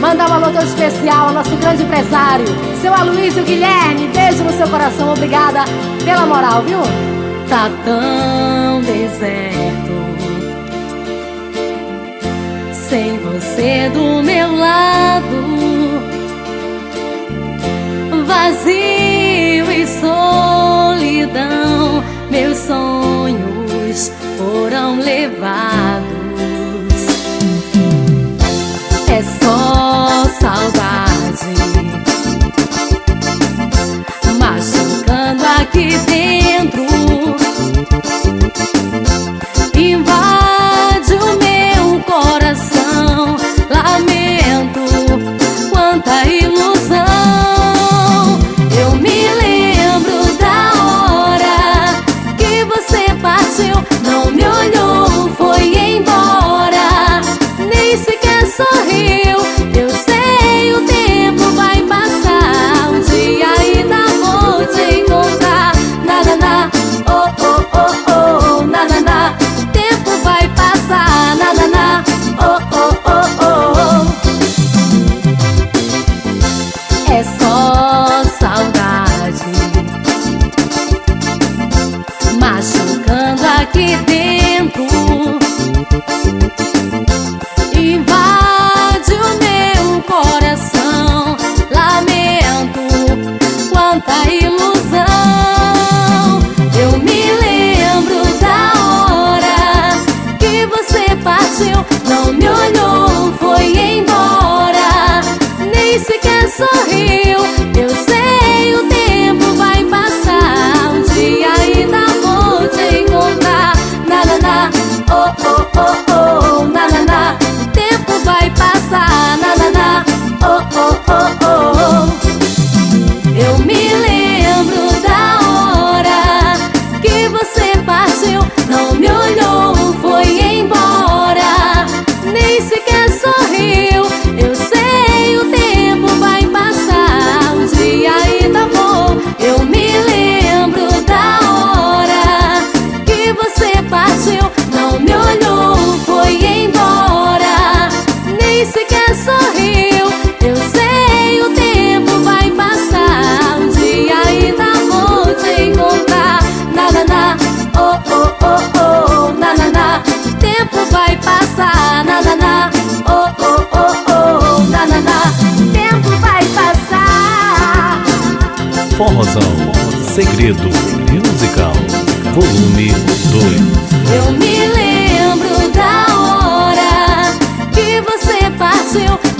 Mandar um alô todo especial ao nosso grande empresário, seu Aloysio Guilherme. Beijo no seu coração, obrigada pela moral, viu? Tá tão deserto, sem você do meu lado, vazio e solidão. Meus sonhos foram levados. É só saudade machucando aqui dentro, invade o meu coração. Lamento, quanta ilusão. Eu me lembro da hora que você partiu, não me olhou, foi embora, nem sequer sorriu. Eu sei, o tempo vai passar, um dia ainda vou te encontrar. Nananá, oh, oh, oh, oh, nananá, o tempo vai passar. Nananá, oh, oh, oh, oh. É só saudade machucando aqui dentro, invade o meu coração. Lamento, quanta ilusão. Eu me lembro da hora que você partiu, não me olhou, foi embora, nem sequer sorriu. Eu sei, o tempo vai passar, um dia ainda vou te encontrar. Nananá, oh, oh, oh, oh, nananá, o tempo vai passar. Nananá, oh, oh, oh, oh. Eu me lembro da hora que você partiu, não me olhou, foi embora, nem sequer sorriu. Eu sei, o tempo vai passar, um dia ainda vou. Eu me lembro da hora que você partiu, não me olhou, foi embora, nem sequer sorriu. Eu sei, o tempo vai passar, um dia ainda vou te encontrar. Nananá, oh, oh, oh, oh, nananá, o tempo vai passar. Nananá, oh, oh, oh, oh, nananá, o tempo vai passar. Forrozão, Segredo Musical, volume 2. Eu me lembro da hora que você partiu,